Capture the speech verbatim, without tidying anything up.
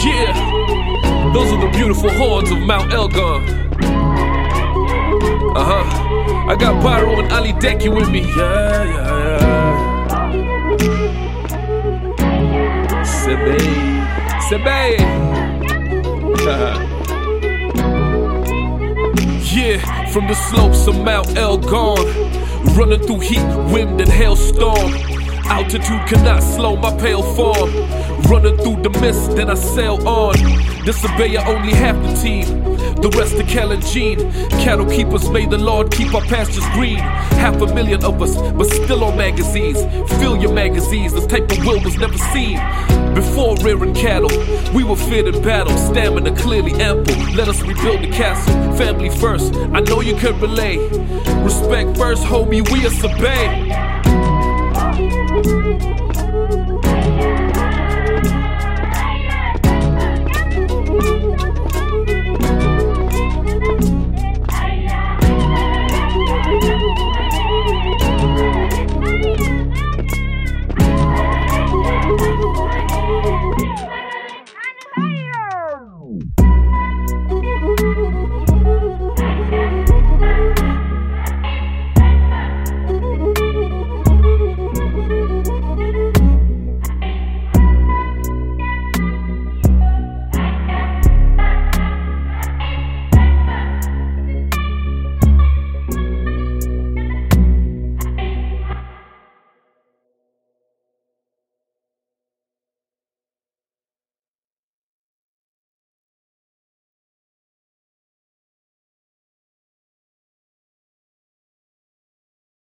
Yeah, those are the beautiful horns of Mount Elgon. Uh-huh. I got Pyro and Ali Deki with me. Yeah, yeah, yeah. Sebe, Sebe. Yeah, from the slopes of Mount Elgon, running through heat, wind, and hailstorm. Altitude cannot slow my pale form. Running through the mist, then I sail on. Disobey only half the team, the rest are Cal and Gene. Cattle keepers, may the Lord keep our pastures green. Half a million of us, but still on magazines. Fill your magazines, this type of will was never seen. Before rearing cattle, we were fit in battle. Stamina clearly ample, let us rebuild the castle. Family first, I know you could relate. Respect first, homie, we are obey.